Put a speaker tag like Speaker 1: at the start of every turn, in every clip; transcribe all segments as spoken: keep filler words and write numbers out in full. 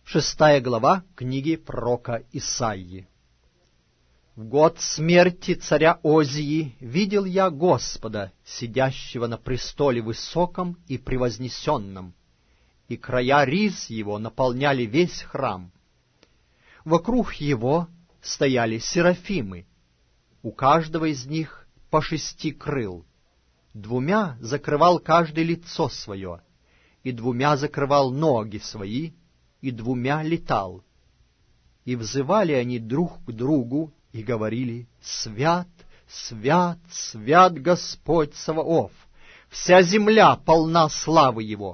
Speaker 1: Шестая глава книги пророка Исаии. В год смерти царя Озии видел я Господа, сидящего на престоле высоком и превознесенном, и края рис его наполняли весь храм. Вокруг его стояли серафимы, у каждого из них по шести крыл. Двумя закрывал каждый лицо свое, и двумя закрывал ноги свои, и двумя летал. И взывали они друг к другу, и говорили: «Свят, свят, свят Господь Саваоф! Вся земля полна славы Его!»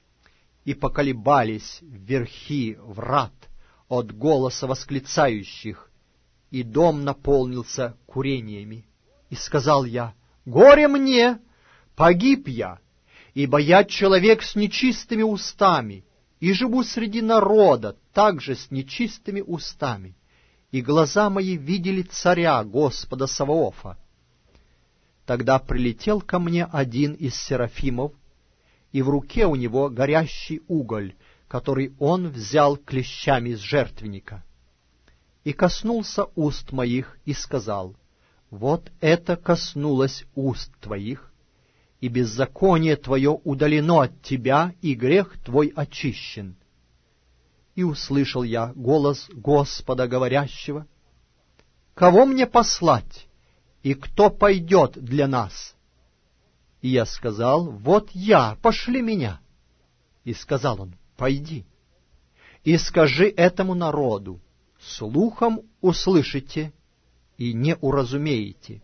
Speaker 1: И поколебались верхи врат от голоса восклицающих, и дом наполнился курениями. И сказал я: «Горе мне! Погиб я, ибо я человек с нечистыми устами, и живу среди народа также с нечистыми устами, и глаза мои видели царя Господа Саваофа». Тогда прилетел ко мне один из серафимов, и в руке у него горящий уголь, который он взял клещами из жертвенника, и коснулся уст моих, и сказал: «Вот это коснулось уст твоих, и беззаконие твое удалено от тебя, и грех твой очищен». И услышал я голос Господа, говорящего: «Кого мне послать, и кто пойдет для нас?» И я сказал: «Вот я, пошли меня». И сказал он: «Пойди, и скажи этому народу: слухом услышите, и не уразумеете,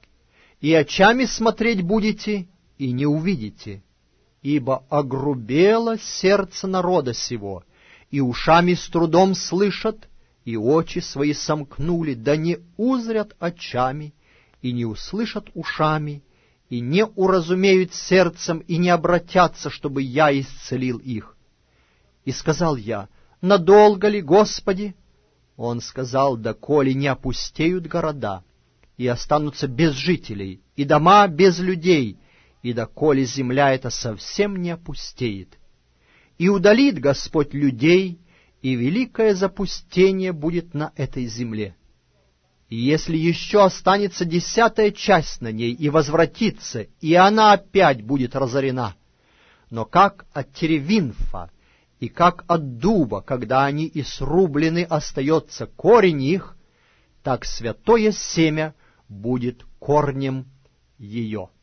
Speaker 1: и очами смотреть будете, и не увидите, ибо огрубело сердце народа сего, и ушами с трудом слышат, и очи свои сомкнули, да не узрят очами, и не услышат ушами, и не уразумеют сердцем, и не обратятся, чтобы я исцелил их». И сказал я: «Надолго ли, Господи?» Он сказал: «Доколе не опустеют города, и останутся без жителей, и дома без людей, и доколе земля эта совсем не опустеет. И удалит Господь людей, и великое запустение будет на этой земле. И если еще останется десятая часть на ней, и возвратится, и она опять будет разорена. Но как от теревинфа, и как от дуба, когда они и срублены, остается корень их, так святое семя будет корнем ее».